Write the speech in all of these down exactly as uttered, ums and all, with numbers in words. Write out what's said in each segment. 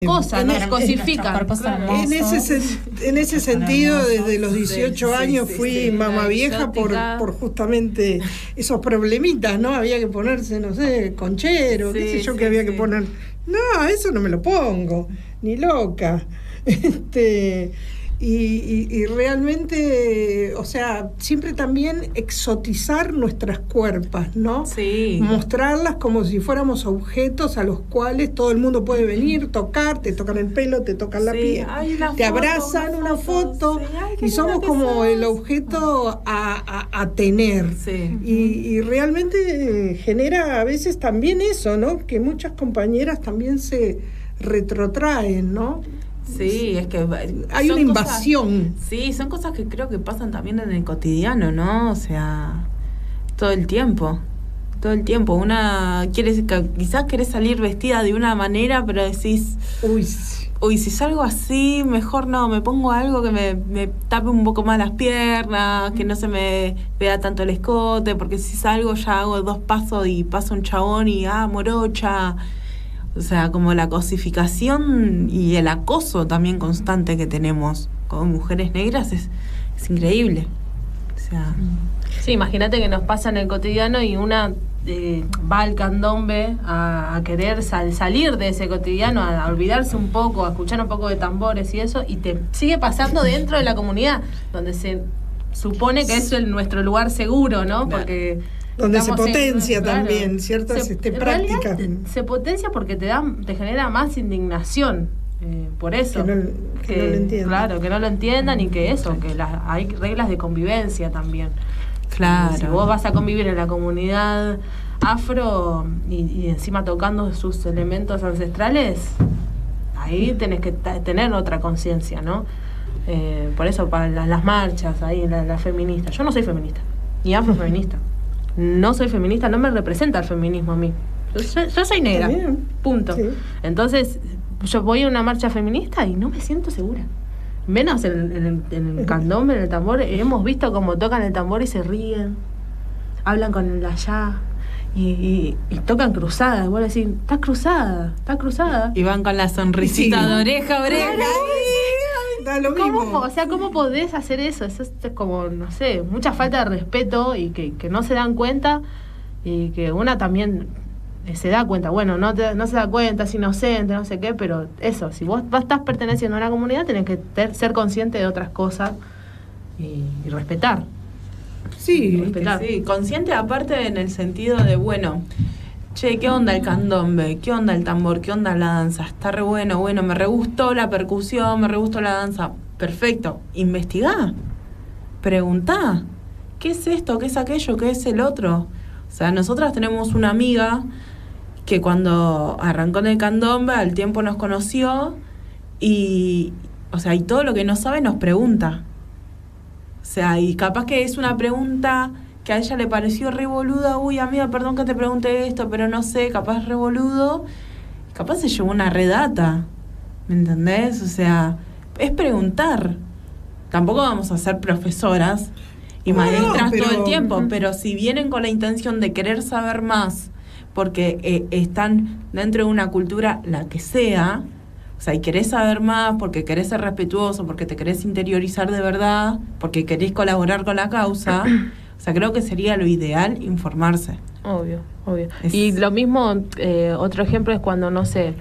Cosa, nos en, cosifican. Claro. En ese, sen, en ese sentido, desde los dieciocho sí, años sí, fui sí, mamá vieja por, por justamente esos problemitas, ¿no? Había que ponerse, no sé, conchero, sí, qué sé yo, sí, que había sí. que poner. No, eso no me lo pongo, ni loca. Este... Y, y, y realmente, o sea, siempre también exotizar nuestras cuerpas, ¿no? Sí. Mostrarlas como si fuéramos objetos a los cuales todo el mundo puede venir, tocar, te tocan el pelo, te tocan la sí. piel, Ay, te foto, abrazan una foto, sí. Ay, y somos como sos. el objeto a, a, a tener. Sí. Y, y realmente genera a veces también eso, ¿no? Que muchas compañeras también se retrotraen, ¿no? Sí, es que hay una invasión. Cosas, sí, son cosas que creo que pasan también en el cotidiano, ¿no? O sea, todo el tiempo. Todo el tiempo. Una quiere, quizás querés salir vestida de una manera, pero decís, uy, uy, si salgo así, mejor no, me pongo algo que me, me tape un poco más las piernas, que no se me vea tanto el escote, porque si salgo ya hago dos pasos y pasa un chabón y ah, morocha. O sea, como la cosificación y el acoso también constante que tenemos con mujeres negras es, es increíble. O sea, sí, imagínate que nos pasa en el cotidiano y una eh, va al candombe a, a querer sal, salir de ese cotidiano, a, a olvidarse un poco, a escuchar un poco de tambores y eso, y te sigue pasando dentro de la comunidad, donde se supone que es el, nuestro lugar seguro, ¿no? Porque... donde se potencia en, también claro, ciertas se, este, prácticas. Se potencia porque te da, te genera más indignación, eh, por eso. Que no, que que, no lo entiendan. Claro, que no lo entiendan y que eso, que la, hay reglas de convivencia también. Claro. Si vos vas a convivir en la comunidad afro y, y encima tocando sus elementos ancestrales, ahí tenés que t- tener otra conciencia, ¿no? Eh, por eso para las, las marchas, ahí las la feministas. Yo no soy feminista, ni afrofeminista. No soy feminista, no me representa el feminismo a mí. Yo soy, yo soy negra, punto. Sí. Entonces, yo voy a una marcha feminista y no me siento segura. Menos en, en, en el candombe, en el tambor. Hemos visto cómo tocan el tambor y se ríen, hablan con el allá y, y, y tocan cruzadas. Igual decir, estás cruzada, estás cruzada. Y van con la sonrisita sí. de oreja a oreja. Da lo mismo. ¿Cómo, o sea, ¿cómo podés hacer eso? Eso es como, no sé, mucha falta de respeto y que, que no se dan cuenta y que una también se da cuenta. Bueno, no, te, no se da cuenta, es inocente, no sé qué, pero eso, si vos estás perteneciendo a una comunidad, tenés que ter, ser consciente de otras cosas y, y respetar. Sí, respetar. Sí, consciente aparte en el sentido de, bueno... Che, ¿qué onda el candombe? ¿Qué onda el tambor? ¿Qué onda la danza? Está re bueno, bueno, me re gustó la percusión, me re gustó la danza. Perfecto. Investigá. Preguntá. ¿Qué es esto? ¿Qué es aquello? ¿Qué es el otro? O sea, nosotras tenemos una amiga que cuando arrancó en el candombe al tiempo nos conoció y, o sea, y todo lo que no sabe nos pregunta. O sea, y capaz que es una pregunta... que a ella le pareció re boluda, uy amiga, perdón que te pregunte esto, pero no sé, capaz re boludo, capaz se llevó una redata, ¿me entendés? O sea, es preguntar, tampoco vamos a ser profesoras y no, maestras no, pero... todo el tiempo, pero si vienen con la intención de querer saber más, porque eh, están dentro de una cultura, la que sea, o sea, y querés saber más, porque querés ser respetuoso, porque te querés interiorizar de verdad, porque querés colaborar con la causa... O sea, creo que sería lo ideal informarse. Obvio, obvio. Es... Y lo mismo, eh, otro ejemplo es cuando, no sé,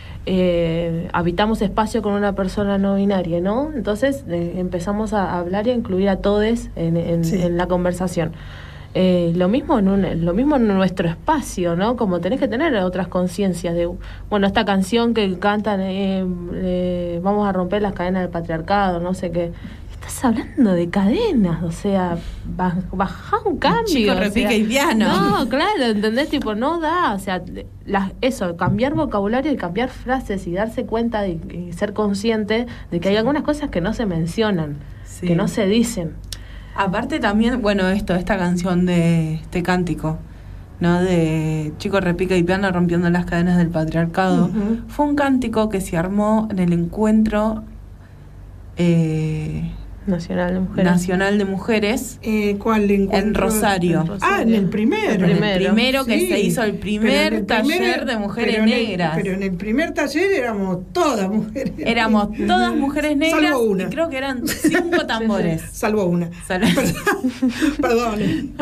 eh, habitamos espacio con una persona no binaria, ¿no? Entonces eh, empezamos a hablar y a incluir a todes en, en, sí. en la conversación. Eh, lo mismo en un, lo mismo en nuestro espacio, ¿no? Como tenés que tener otras conciencias de, bueno, esta canción que cantan, eh, eh, vamos a romper las cadenas del patriarcado, no sé qué. Estás hablando de cadenas, o sea, bajá un cambio. Chico repica y piano. No, claro, ¿entendés? Tipo, no da, o sea, las, eso, cambiar vocabulario y cambiar frases y darse cuenta de, y ser consciente de que hay algunas cosas que no se mencionan, sí. que no se dicen. Aparte también, bueno, esto, esta canción de este cántico, ¿no? De Chico repica y piano rompiendo las cadenas del patriarcado. Uh-huh. Fue un cántico que se armó en el encuentro... Eh, Nacional de Mujeres. Nacional de Mujeres. Eh, ¿Cuál encuentro? En Rosario. en Rosario. Ah, en el primero. En el primero que sí. se hizo el primer el taller primer, de mujeres pero negras. El, pero en el primer taller éramos todas mujeres Éramos negras. todas mujeres negras. Salvo una. Y creo que eran cinco tambores. Salvo una. Salvo. Perdón.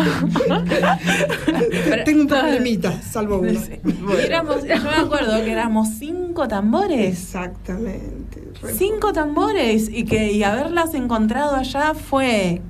Tengo un problemita, salvo una. Sí. Éramos, yo me acuerdo que éramos cinco tambores. Exactamente. Cinco tambores. Y que y haberlas encontrado allá fue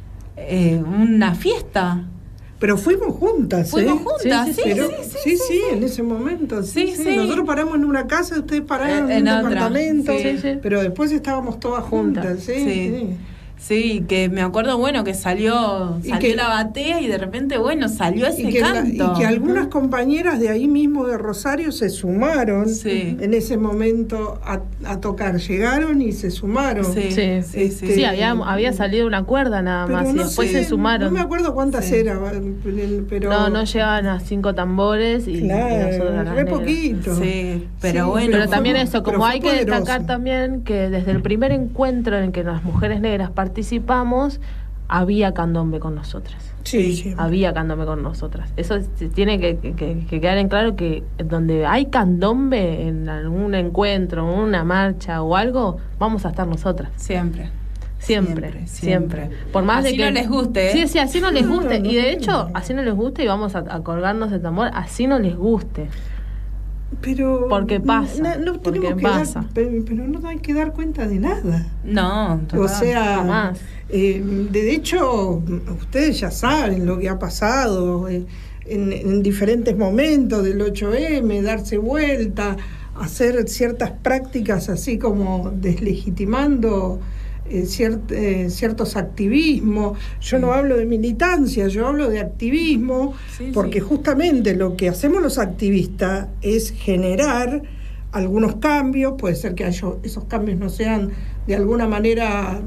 eh, una fiesta. Pero fuimos juntas, Fuimos ¿eh? juntas, sí, sí, Pero, sí, sí, sí, sí, sí, en ese momento. Sí, Sí, sí. sí. Nosotros paramos en una casa, ustedes pararon Eh, en un en otra, departamento, sí, sí. pero después estábamos todas juntas, Juntas, sí, sí. sí. Sí, que me acuerdo, bueno, que salió, Y salió que- la batea y de repente, bueno, salió ese Y que, la- canto. y que algunas compañeras de ahí mismo de Rosario se sumaron Sí. en ese momento a, a tocar. Llegaron y se sumaron. Sí, Sí. sí, sí. Este, Sí, había, había salido una cuerda nada Pero más y no después sé, se sumaron. No me acuerdo cuántas Sí. eran, pero... No, no llegaban a cinco tambores y, y nosotros Claro, a las re negras. poquito. Sí, pero Sí, bueno. Pero fue también mo- eso, pero como fue hay que poderoso. destacar también que desde el primer encuentro en que las mujeres negras participamos, había candombe con nosotras. Sí, sí. Había candombe con nosotras. Eso se tiene que, que- que quedar en claro que donde hay candombe en algún encuentro, una marcha o algo, vamos a estar nosotras. Siempre. Siempre, Siempre, siempre. siempre. Por más Así de que no les guste, ¿eh? Sí, sí, así no les No, guste. no, Y de no. hecho, así no les guste y vamos a, a colgarnos de tambor, así no les guste. Pero Porque pasa, No, no porque tenemos que pasa. dar, pero, pero no hay que dar cuenta de nada. No, total. O sea, jamás. eh, de hecho, ustedes ya saben lo que ha pasado eh, en, en diferentes momentos del ocho eme, darse vuelta, hacer ciertas prácticas así como deslegitimando eh, ciert- eh, ciertos activismos. Yo no hablo de militancia, yo hablo de activismo, Sí, porque sí. justamente lo que hacemos los activistas es generar algunos cambios. Puede ser que haya- esos cambios no sean de alguna manera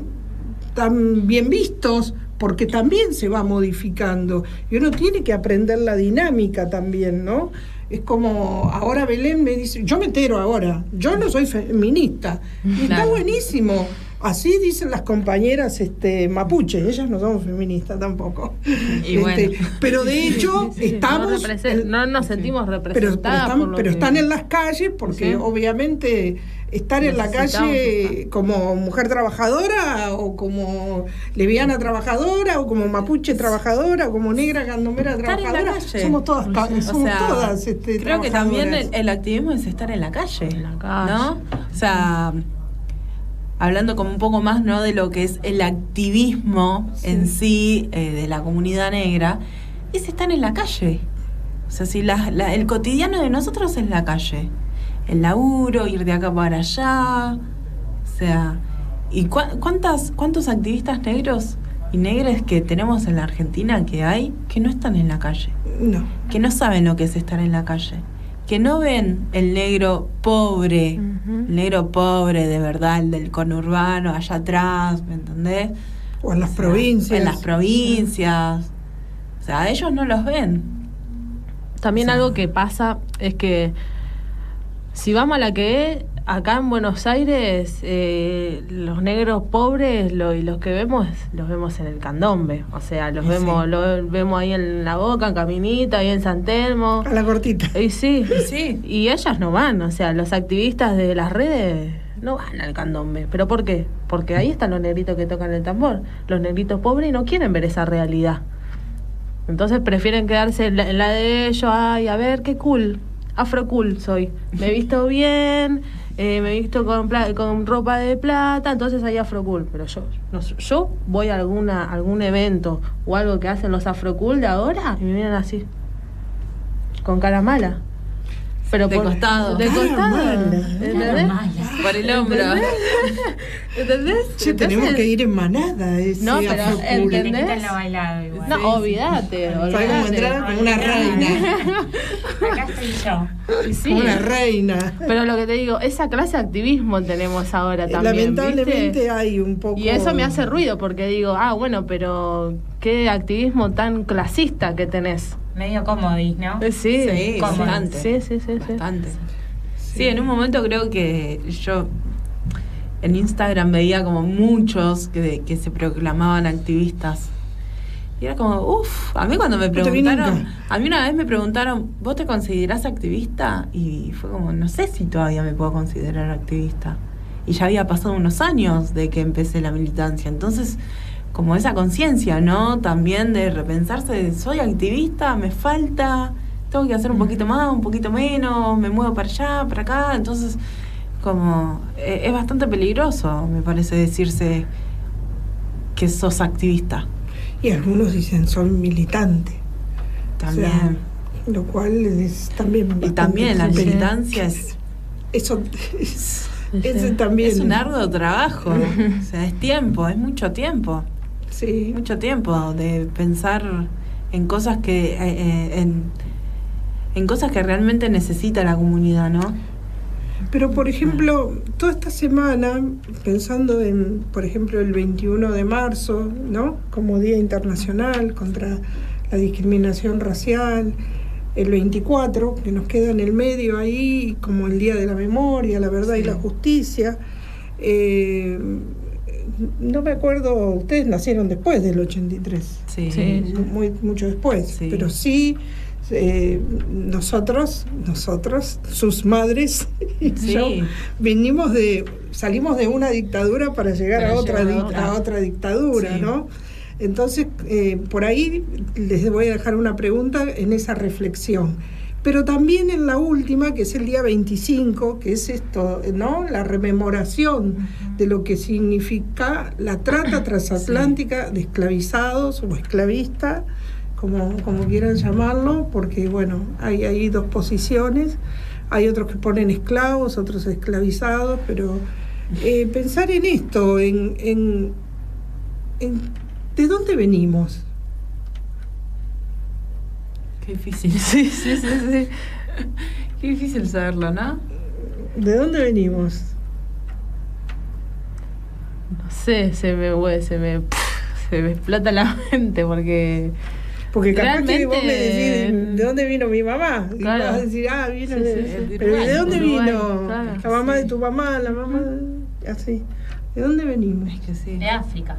tan bien vistos, porque también se va modificando y uno tiene que aprender la dinámica también, ¿no? Es como ahora Belén me dice, yo me entero ahora, yo no soy feminista, y está Claro. buenísimo. Así dicen las compañeras este, mapuche, ellas no son feministas tampoco. Y bueno. Pero de hecho Sí, estamos... no, represen- el- no nos sentimos pero, pero representadas. están, por lo pero que- están en las calles porque Sí. obviamente estar en la Necesitamos calle estar. como mujer trabajadora o como lesbiana trabajadora o como mapuche trabajadora o como negra candomera Estar en la trabajadora, calle. somos todas ca- O somos sea, todas este, creo que también trabajadoras. el, el activismo es estar en la calle, En la calle. ¿no? O sea, hablando como un poco más, ¿no?, de lo que es el activismo Sí. en sí eh, de la comunidad negra, es estar en la calle. O sea, si la, la- el cotidiano de nosotros es la calle, el laburo, ir de acá para allá, o sea, ¿y cua- cuántas cuántos activistas negros y negras que tenemos en la Argentina que hay que no están en la calle? No. Que no saben lo que es estar en la calle, que no ven el negro pobre, Ujú. el negro pobre de verdad, el del conurbano, allá atrás, ¿me entendés? O en las O sea, provincias. En las provincias. O sea, ellos no los ven. También O sea, algo que pasa es que si vamos a la que es, acá en Buenos Aires, eh, los negros pobres lo, y los que vemos, los vemos en el candombe. O sea, los Y vemos sí. lo vemos ahí en La Boca, en Caminita, ahí en San Telmo. A la cortita. Y sí, Sí. y ellas no van. O sea, los activistas de las redes no van al candombe. ¿Pero por qué? Porque ahí están los negritos que tocan el tambor. Los negritos pobres no quieren ver esa realidad. Entonces prefieren quedarse en la, en la de ellos. Ay, a ver, qué cool. Afro cool soy. Me he visto bien, eh, me he visto con, pla- con ropa de plata, entonces hay afro cool. Pero yo no, sé, yo voy a alguna algún evento o algo que hacen los afro cool de ahora y me miran así, con cara mala. Pero De por- costado. De Cara costado. mala. ¿Entendés? Por el hombro. ¿Entendés? Che, tenemos Entonces- que ir en manada. Ese No, pero afro el cool. que- Te ¿Entendés? quitan la bailada igual. No, Sí, olvídate. Sabe cómo olvídate. entrar como una reina. Acá estoy yo. Sí. Como una reina. Pero lo que te digo, esa clase de activismo tenemos ahora también. Lamentablemente ¿viste? hay un poco. Y eso me hace ruido porque digo, ah, bueno, pero qué activismo tan clasista que tenés. Medio comodis, ¿no? Eh, Sí, Sí, bastante. Sí, sí, sí, sí. Bastante. Sí, en un momento creo que yo en Instagram veía como muchos que, que se proclamaban activistas. Y era como, uff, a mí cuando me preguntaron, a mí una vez me preguntaron, ¿vos te considerás activista? Y fue como, no sé si todavía me puedo considerar activista. Y ya había pasado unos años de que empecé la militancia. Entonces, como esa conciencia, ¿no? También de repensarse, soy activista, me falta, tengo que hacer un poquito más, un poquito menos, me muevo para allá, para acá. Entonces, como, eh, es bastante peligroso, me parece, decirse que sos activista. Y algunos dicen son militantes. También. O sea, lo cual es también y también la militancia es... Eso es, eso también... es un arduo trabajo. O sea, es tiempo, es mucho tiempo. Sí. Mucho tiempo de pensar en cosas que... Eh, en, en cosas que realmente necesita la comunidad, ¿no? Pero, por ejemplo, toda esta semana, pensando en, por ejemplo, el veintiuno de marzo, ¿no? Como Día Internacional contra la Discriminación Racial, el veinticuatro, que nos queda en el medio ahí, como el Día de la Memoria, la Verdad sí. y la Justicia. Eh, no me acuerdo, ustedes nacieron después del ochenta y tres, sí. Sí, muy, mucho después, sí. pero sí... Eh, nosotros, nosotros, sus madres y sí. yo, vinimos de, salimos de una dictadura para llegar para a otra llegar di- a otra dictadura, sí. ¿no? Entonces, eh, por ahí les voy a dejar una pregunta en esa reflexión. Pero también en la última, que es el día veinticinco, que es esto, ¿no? La rememoración uh-huh. de lo que significa la trata transatlántica sí. de esclavizados o esclavistas, Como, como quieran llamarlo, porque bueno, hay, hay dos posiciones, hay otros que ponen esclavos, otros esclavizados, pero eh, pensar en esto, en, en, en ¿de dónde venimos? Qué difícil, sí, sí, sí, sí. Qué difícil saberlo, ¿no? ¿De dónde venimos? No sé, se me, se me, se me explota la mente porque... Porque capaz realmente, que vos me decís, ¿de dónde vino mi mamá? Y claro. vas a decir, ah, vino sí, de... Sí, pero ¿de dónde Uruguay, vino? Claro, la mamá sí. de tu mamá, la mamá... De... Así. ¿De dónde venimos? Es que sí. De África.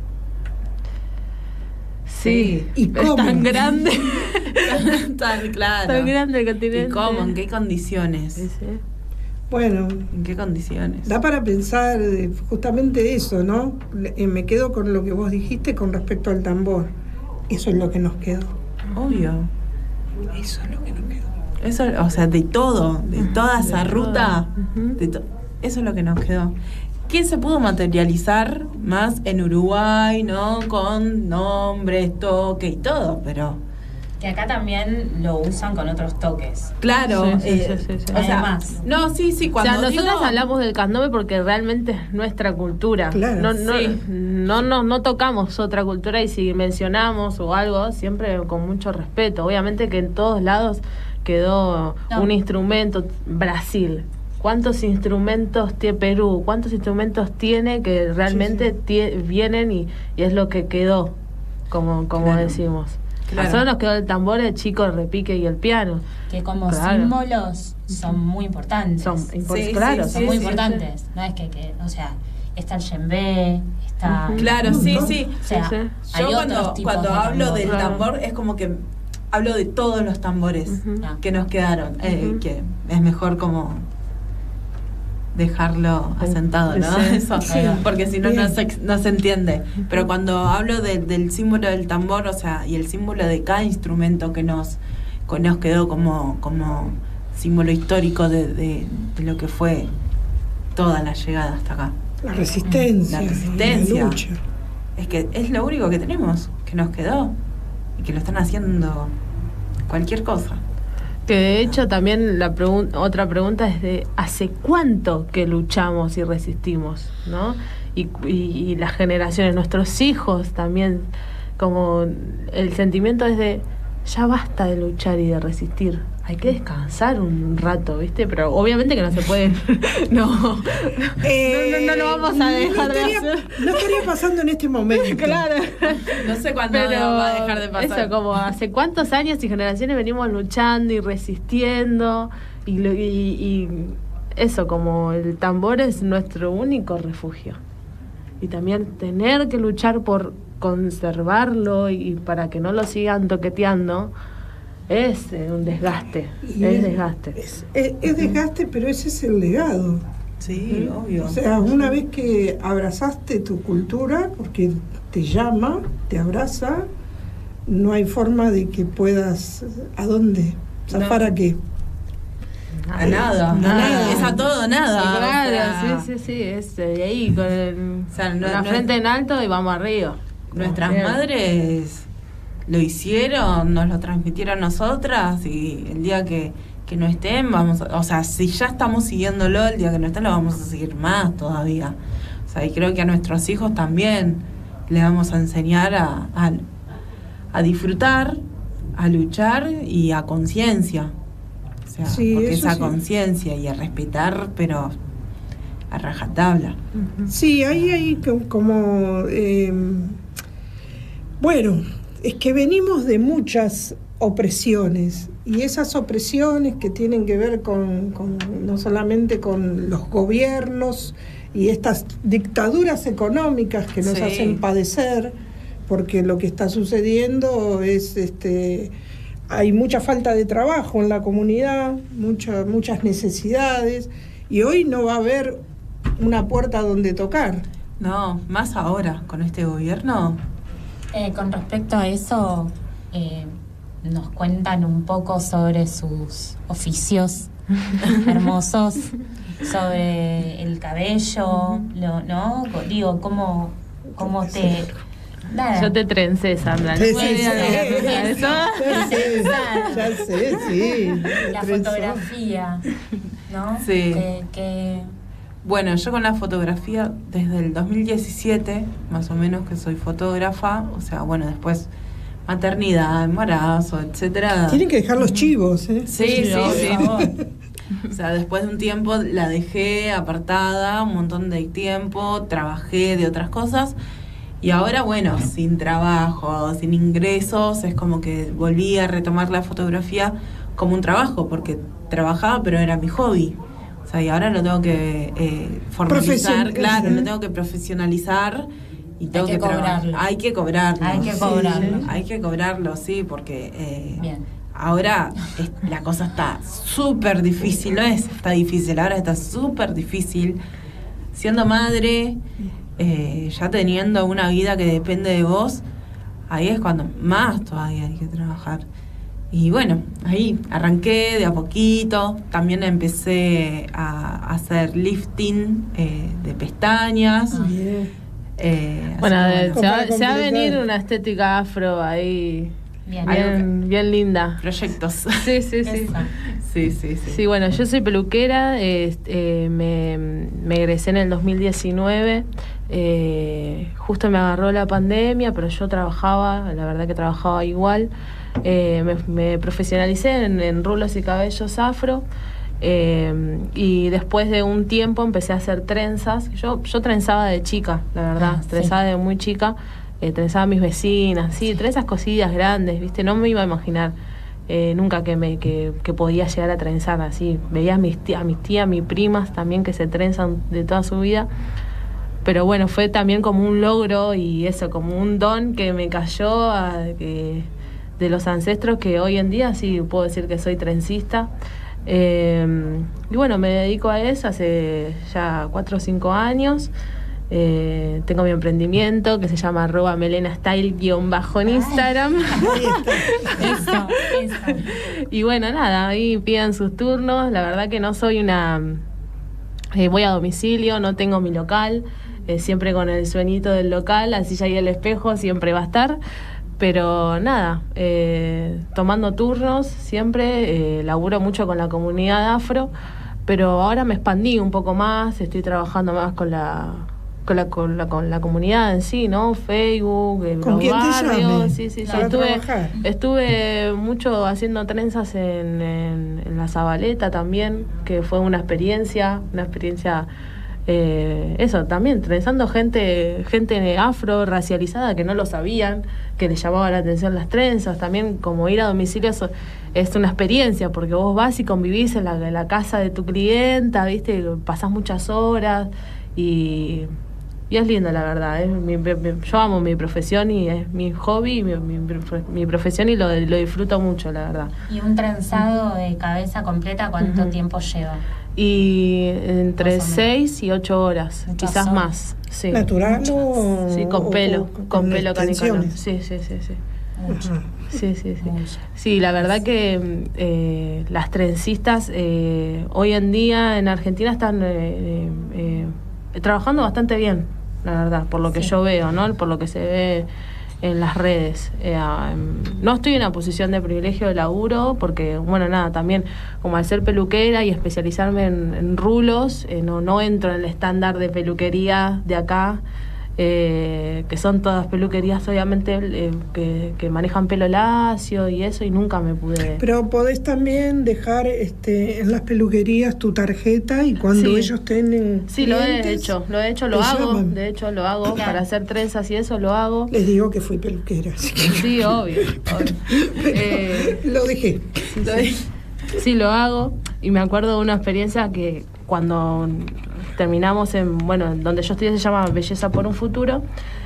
Sí. ¿Y cómo? Es tan grande. tan, claro. Tan grande el continente. ¿Y cómo? ¿En qué condiciones? Sí, sí. Bueno, ¿en qué condiciones? Da para pensar justamente eso, ¿no? Me quedo con lo que vos dijiste con respecto al tambor. Eso es lo que nos quedó. Obvio. Eso es lo que nos quedó. Eso, o sea, de todo, de toda esa de ruta, uh-huh. de to- eso es lo que nos quedó. ¿Qué se pudo materializar más en Uruguay, no? Con nombres, toque y todo, pero... Que acá también lo usan con otros toques. Claro, sí, sí, eh, sí, sí, sí. o sea, Además. no, sí, sí, cuando o sea, digo... nosotros hablamos del candombe porque realmente es nuestra cultura. Claro, no, no, sí. no, no, no tocamos otra cultura y si mencionamos o algo, siempre con mucho respeto. Obviamente que en todos lados quedó no. un instrumento. Brasil. ¿Cuántos instrumentos tiene Perú? ¿Cuántos instrumentos tiene que realmente sí, sí. Tie, vienen y, y es lo que quedó, como, como claro. decimos? Claro. A nosotros nos quedó el tambor, el chico, el repique y el piano. Que como claro. símbolos son muy importantes. Son, impor- sí, claro, sí, son sí, muy sí, importantes. sí. No es que, que, o sea, está el djembe, está... Uh-huh. Claro, sí, sí. O sea, sí, sí. Yo cuando, cuando de hablo tambor. del tambor es como que hablo de todos los tambores uh-huh. que nos quedaron. Uh-huh. Eh, que es mejor como... dejarlo asentado, ¿no? Sí. Eso, sí. porque si no, no se, no se entiende. Pero cuando hablo de, del símbolo del tambor, o sea, y el símbolo de cada instrumento que nos, que nos quedó como, como símbolo histórico de, de, de lo que fue toda la llegada hasta acá. La resistencia. La resistencia. La lucha. Es que es lo único que tenemos, que nos quedó, y que lo están haciendo cualquier cosa. Que de hecho también la pregun- otra pregunta es de ¿hace cuánto que luchamos y resistimos? ¿No? Y, y, y las generaciones, nuestros hijos también, como el sentimiento es de ya basta de luchar y de resistir, hay que descansar un rato, ¿viste? Pero obviamente que no se puede, no, eh, no, no, no lo vamos a dejar no estaría, de hacer. No estaría pasando en este momento. Claro. No sé cuándo Pero va a dejar de pasar. Eso, como hace cuántos años y generaciones venimos luchando y resistiendo y, lo, y, y eso, como el tambor es nuestro único refugio. Y también tener que luchar por conservarlo y para que no lo sigan toqueteando es eh, un desgaste, es, es desgaste. Es, es, es desgaste, pero ese es el legado. Sí, ¿Mm? obvio. O sea, una vez que abrazaste tu cultura, porque te llama, te abraza, no hay forma de que puedas... ¿A dónde? ¿Zafar no. a qué? A nada, a nada. Es a todo nada. Sí, claro, o sea, sí, sí, sí, es de ahí, con, el, o sea, no, con la no frente es... en alto y vamos arriba. Nuestras Bien. madres lo hicieron, nos lo transmitieron nosotras y el día que, que no estén, vamos a, o sea, si ya estamos siguiéndolo, el día que no estén lo vamos a seguir más todavía. O sea, y creo que a nuestros hijos también le vamos a enseñar a, a, a disfrutar, a luchar y a conciencia. O sea, sí, porque esa sí. conciencia y a respetar, pero a rajatabla. Sí, ahí hay como... Eh, bueno, es que venimos de muchas opresiones y esas opresiones que tienen que ver con, con no solamente con los gobiernos y estas dictaduras económicas que nos sí. hacen padecer, porque lo que está sucediendo es... este hay mucha falta de trabajo en la comunidad, mucha, muchas necesidades, y hoy no va a haber una puerta donde tocar. No, más ahora, con este gobierno. Eh, con respecto a eso, eh, nos cuentan un poco sobre sus oficios hermosos, sobre el cabello, lo, ¿no? Digo, cómo, cómo te... Nada. Yo te trencé, Sandra. Sí, sí, sí, sí. Ya sé, ya sé, sí. La fotografía, ¿no? Sí. Que, que... Bueno, yo con la fotografía desde el dos mil diecisiete, más o menos, que soy fotógrafa, o sea, bueno, después maternidad, embarazo, etcétera. Tienen que dejar los chivos, ¿eh? Sí, sí, sí. sí. O sea, después de un tiempo la dejé apartada, un montón de tiempo, trabajé de otras cosas. Y ahora, bueno, sin trabajo, sin ingresos, es como que volví a retomar la fotografía como un trabajo, porque trabajaba, pero era mi hobby. O sea, y ahora lo tengo que eh, formalizar, claro, lo tengo que profesionalizar y tengo hay que, que cobrarlo. Hay que cobrarlo. Hay que cobrarlo. Sí, hay que cobrarlo, sí, porque eh, Bien. ahora es, la cosa está súper difícil, no es, está difícil, ahora está súper difícil. Siendo madre... Eh, ya teniendo una vida que depende de vos, ahí es cuando más todavía hay que trabajar. Y bueno, ahí arranqué de a poquito, también empecé a hacer lifting eh, de pestañas. Ah, yeah. eh, bueno, de, bueno, se, va, se va a venir una estética afro ahí. Bien, bien, bien linda. Proyectos. Sí, sí, sí. Sí, sí, sí. Sí, bueno, yo soy peluquera, eh, eh, me, me egresé en el dos mil diecinueve, eh, justo me agarró la pandemia, pero yo trabajaba, la verdad que trabajaba igual, eh, me, me profesionalicé en, en rulos y cabellos afro, eh, y después de un tiempo empecé a hacer trenzas. Yo, yo trenzaba de chica, la verdad, ah, trenzaba sí. de muy chica. Eh, trenzaba a mis vecinas, sí, trenzas cosillas grandes, ¿viste? No me iba a imaginar eh, nunca que me que, que podía llegar a trenzar así. Veía a mis tías, a mis tías, mis primas también que se trenzan de toda su vida. Pero bueno, fue también como un logro y eso, como un don que me cayó a, que, de los ancestros, que hoy en día sí puedo decir que soy trencista. Eh, y bueno, me dedico a eso hace ya cuatro o cinco años. Eh, tengo mi emprendimiento que se llama arroba melenastyle guión bajo en Instagram. Eso, eso. Y bueno, nada, ahí pidan sus turnos. La verdad que no soy una... Eh, voy a domicilio, no tengo mi local, eh, siempre con el sueñito del local, así ya hay el espejo, siempre va a estar. Pero nada, eh, tomando turnos siempre, eh, laburo mucho con la comunidad afro, pero ahora me expandí un poco más, estoy trabajando más con la... Con la, con, la, con la comunidad en sí, ¿no? Facebook, en ¿Con los quién barrios. te llame? Sí, sí, sí. Para Estuve, trabajar. estuve mucho haciendo trenzas en, en, en la Zabaleta también, que fue una experiencia, una experiencia Eh, eso también, trenzando gente gente afro, racializada, que no lo sabían, que les llamaba la atención las trenzas. También como ir a domicilio eso es una experiencia, porque vos vas y convivís en la, en la casa de tu clienta, ¿viste? Pasás muchas horas y, y es lindo, la verdad. ¿eh? Mi, mi, yo amo mi profesión y es mi hobby, mi, mi, mi profesión, y lo, lo disfruto mucho, la verdad. ¿Y un trenzado de cabeza completa cuánto uh-huh. tiempo lleva? Y entre seis y ocho horas, Muchas quizás horas. más. Sí. ¿Natural o...? Sí, con pelo, o, con, con pelo canicano. Sí, sí, sí, sí. Mucho. Sí, sí, sí. Mucho. Sí, la verdad que eh, las trencistas eh, hoy en día en Argentina están eh, eh, trabajando bastante bien, la verdad, por lo que sí. yo veo, ¿no? Por lo que se ve en las redes. Eh, no estoy en una posición de privilegio de laburo porque, bueno, nada, también como al ser peluquera y especializarme en, en rulos, eh, no, no entro en el estándar de peluquería de acá, eh, que son todas peluquerías obviamente eh, que, que manejan pelo lacio y eso, y nunca me pude... Pero podés también dejar este en las peluquerías tu tarjeta, y cuando sí. ellos tienen sí lo he hecho lo he hecho lo hago llaman. de hecho lo hago claro. para hacer trenzas y eso lo hago. Les digo que fui peluquera, así que... sí, obvio, obvio. eh, lo dejé sí, lo dejé. Sí, lo hago, y me acuerdo de una experiencia que cuando terminamos en, bueno, donde yo estudié se llama Belleza por un Futuro,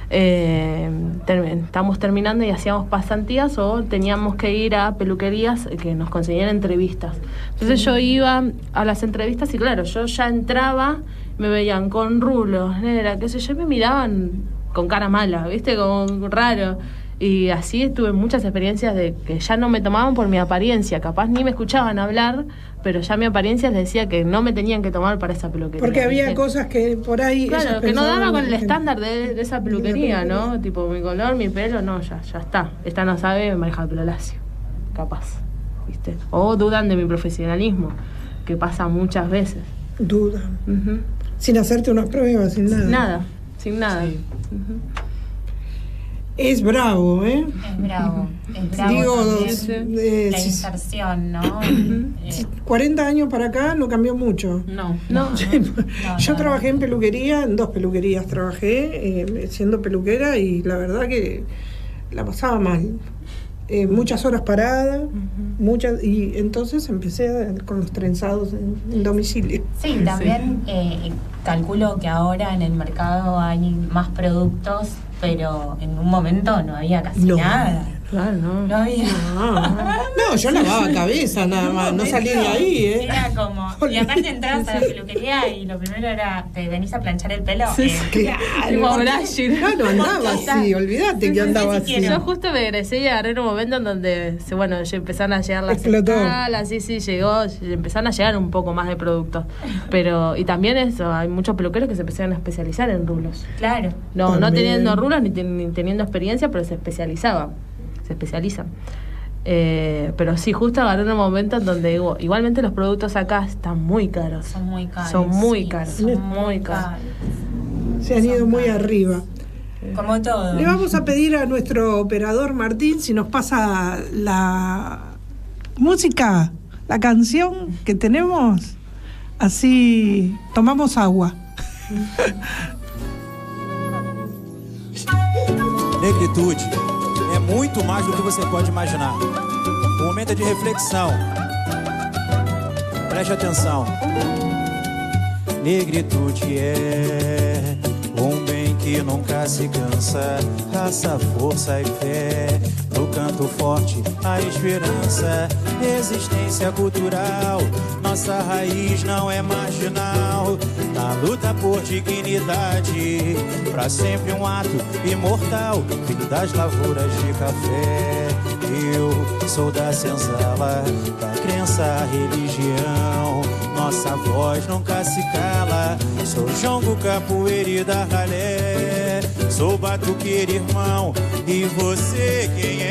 eh, ter- estábamos terminando y hacíamos pasantías o teníamos que ir a peluquerías que nos conseguían entrevistas. Entonces yo iba a las entrevistas y claro, yo ya entraba, me veían con rulos, negra, qué sé yo, me miraban con cara mala, ¿viste? Como raro. Y así tuve muchas experiencias de que ya no me tomaban por mi apariencia, capaz ni me escuchaban hablar, pero ya mi apariencia les decía que no me tenían que tomar para esa peluquería. Porque había ¿viste? cosas que por ahí... Claro, que no daba con el estándar de, de esa peluquería, ¿no? Tipo, mi color, mi pelo, no, ya, ya está. Esta no sabe manejar el pelo lacio, capaz, ¿viste? O dudan de mi profesionalismo, que pasa muchas veces. Dudan. Uh-huh. Sin hacerte unas pruebas, sin nada. Nada, sin nada. Sí. Uh-huh. Es bravo, ¿eh? Es bravo. Es bravo. Digo, también, eh, la si, inserción, ¿no? si cuarenta años para acá no cambió mucho. No, no. no. Yo no, trabajé no. en peluquería, en dos peluquerías trabajé, eh, siendo peluquera, y la verdad que la pasaba mal. Eh, muchas horas paradas, uh-huh. muchas, y entonces empecé a, con los trenzados en, en domicilio. Sí, también sí. Eh, calculo que ahora en el mercado hay más productos, pero en un momento no había casi no. nada. Claro, no. No había. No, no, yo lavaba cabeza nada más, no salí de ahí, ¿eh? Era como. Y aparte entrabas a la peluquería y lo primero era, ¿te venís a planchar el pelo? Sí, eh, claro. No, no andaba así, olvídate sí, que andaba así. Yo justo me egresé y agarré un momento en donde, bueno, empezaron a llegar las escalas, sí, sí, llegó, empezaron a llegar un poco más de productos. Pero, y también eso, hay muchos peluqueros que se empezaron a especializar en rulos. Claro. No, también. no teniendo rulos ni, ten, ni teniendo experiencia, pero se especializaban. Se especializan. Eh, pero sí, justo agarré un momento en donde digo, igualmente los productos acá están muy caros. Son muy caros. Son muy sí, caros. Son muy caros. Se han ido muy arriba. Como todo. Le vamos a pedir a nuestro operador Martín si nos pasa la música, la canción que tenemos. Así tomamos agua. Negritude é muito mais do que você pode imaginar. O momento é de reflexão. Preste atenção. Negritude é um bem que nunca se cansa. Raça, força e fé. No canto forte, a esperança. Resistência cultural. Nossa raiz não é marginal. Na luta por dignidade. Pra sempre um ato imortal. Filho das lavouras de café. Eu sou da senzala, da crença à religião. Nossa voz nunca se cala. Sou jongo, capoeira e da ralé. Sou batuqueiro, irmão. E você quem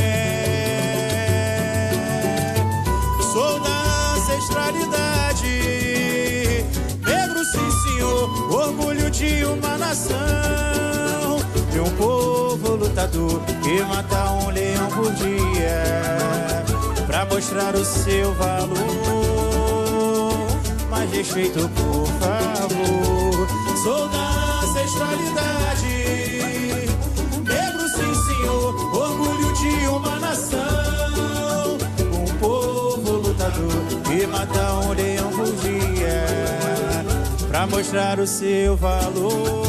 é? Sou da ancestralidade. Negro, sim senhor. Orgulho de uma nação. De um povo lutador que mata um leão por dia pra mostrar o seu valor. Mas respeito, por favor. mostrar o seu valor.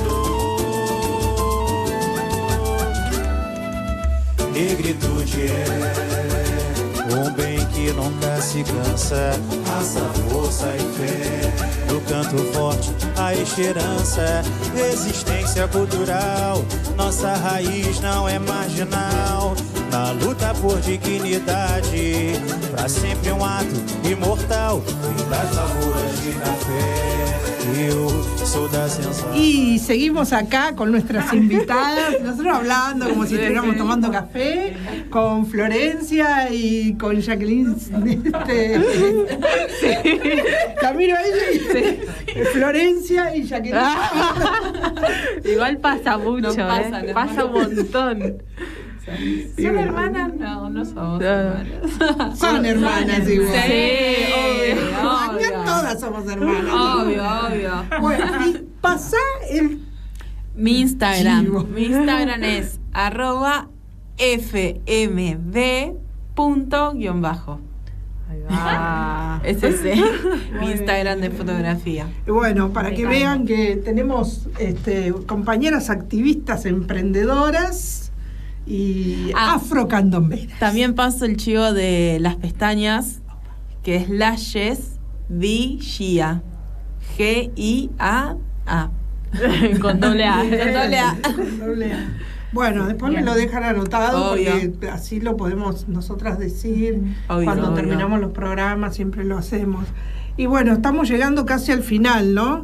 Negritude é um bem que nunca se cansa, raça, força e fé. No canto forte, a esperança, resistência cultural. Nossa raiz não é marginal. Na luta por dignidade, pra sempre um ato imortal. Vem das lavouras de café, eu sou da sensación. Y seguimos acá con nuestras invitadas, nosotros hablando como si estuviéramos tomando café, con Florencia y con Jacqueline. Este, sí. Camilo a ella y sí. Florencia y Jacqueline. Igual pasa mucho, no pasa, ¿eh? Pasa un montón. ¿Son hermanas? No, no somos no. hermanas. Son hermanas igual. Sí, obvio, obvio. Acá todas somos hermanas. Obvio, obvio. Bueno, y pasá el... Mi Instagram. Chivo. Mi Instagram es arroba fmb punto guión bajo. Ahí va. Es ese. Mi Instagram de fotografía. Bueno, para Me que encanta. vean que tenemos este, compañeras activistas emprendedoras y Ah. afrocandomberas. También paso el chivo de las pestañas, que es Lashes Vigia. G I A A. Con doble A. Con doble A. Con doble A. Bueno, después Bien. me lo dejan anotado Obvio. porque así lo podemos nosotras decir. Obvio, Cuando obvio. terminamos los programas siempre lo hacemos. Y bueno, estamos llegando casi al final, ¿no?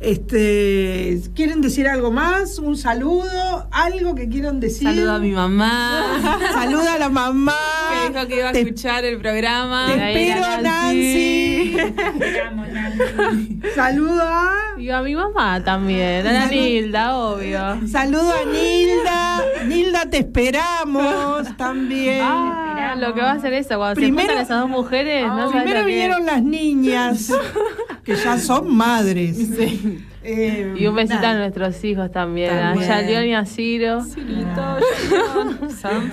Este, ¿quieren decir algo más? ¿Un saludo? ¿Algo que quieran decir? Saludo a mi mamá, Saluda a la mamá. que dijo que iba a Te- escuchar el programa. Te Ahí espero, era Nancy. Esperamos, Nancy. Saludo a... Y a mi mamá también, a la Nilda, obvio. Saludo a Nilda. Nilda, te esperamos también. Ah, lo que va a hacer eso, cuando Primero- se juntan esas dos mujeres, no sabes Primero lo que- vinieron las niñas, que ya son madres. Eh, Y un besito nada. a nuestros hijos también, También. a Yalión y a Ciro. Cirito, Sam.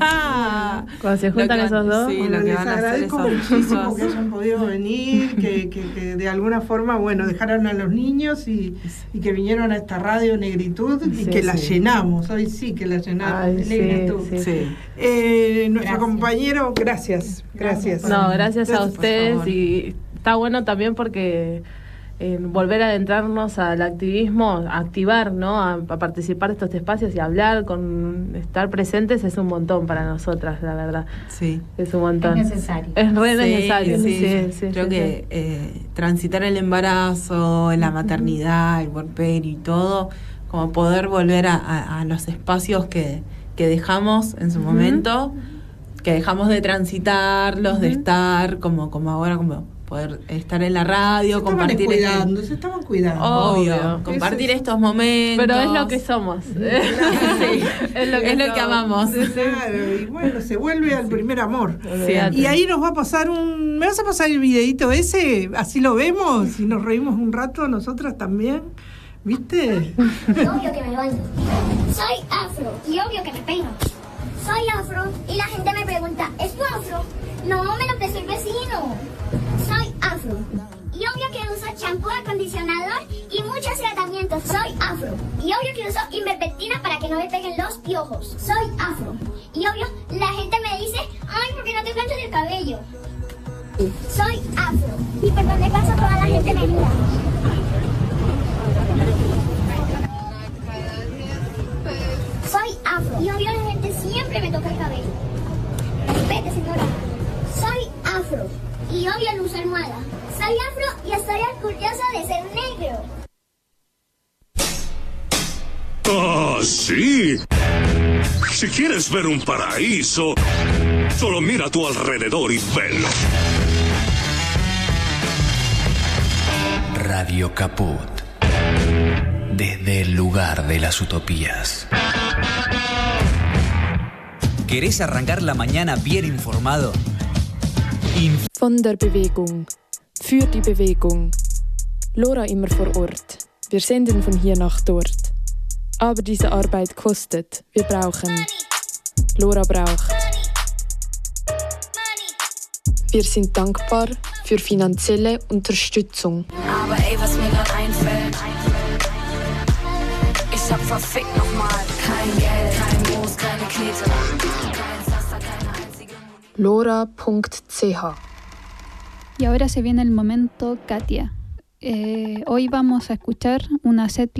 Cuando se juntan Lo que van- esos dos. sí, Bueno, lo que les van a hacer agradezco esos muchísimo chicos. que hayan podido venir, que, que, que de alguna forma, bueno, dejaron a los niños y, y que vinieron a esta radio Negritud y Sí, que la sí. llenamos. Hoy sí que la llenamos. Ay, de sí, Negritud. sí. Sí. Eh, nuestro Gracias. compañero, gracias, gracias. No, gracias a por ustedes favor. y está bueno también porque eh, volver a adentrarnos al activismo, a activar, ¿no? A, a participar de estos espacios y hablar, con estar presentes es un montón para nosotras, la verdad. Sí. Es un montón. Es necesario. Es re Sí, necesario. sí, Sí, sí. sí, Creo sí, que eh, transitar el embarazo, la maternidad, el puerperio y todo, como poder volver a, a- a los espacios que, que dejamos en su Ujú. momento, que dejamos de transitarlos, de Ujú. estar como, como ahora, como poder estar en la radio, Se estaban compartir cuidando, este- se estaban cuidando. obvio, Obvio. compartir Eso es- estos momentos. Pero es lo que somos. Sí, es lo que, es lo que somos. amamos. Claro, y bueno, se vuelve al primer amor. Olvídate. Y ahí nos va a pasar un... ¿Me vas a pasar el videito ese? Así lo vemos y nos reímos un rato nosotras también. ¿Viste? Obvio que me baño. Soy afro y obvio que me peino. Soy afro y la gente me pregunta, ¿es tu afro? No, me lo prestó el vecino. Soy afro y obvio que uso champú, acondicionador y muchos tratamientos. Soy afro y obvio que uso invermectina para que no me peguen los piojos. Soy afro y obvio la gente me dice, ay, ¿por qué no te planchas el cabello? Soy afro y por donde paso toda la gente me mira. Soy afro y obvio la gente siempre me toca el cabello. Respete, señora. Soy afro y obvio no uso almohada. Soy afro y estoy orgullosa de ser negro. Ah, sí. Si quieres ver un paraíso, solo mira a tu alrededor y velo. Radio Caput. Desde el lugar de las utopías. ¿Querés arrancar la mañana bien informado? Inf- Von der Bewegung. Für die Bewegung. Lora immer vor Ort. Wir senden von hier nach dort. Aber diese Arbeit kostet. Wir brauchen. Lora braucht. Wir sind dankbar für finanzielle Unterstützung. Aber ey, was mir grad einfällt, verfickt nochmal. Kein Geld, kein Moos, keine Knete, kein Zaster, keine einzige lora punto c h. Y ahora se viene el momento Katia. Eh, hoy vamos a escuchar una setlist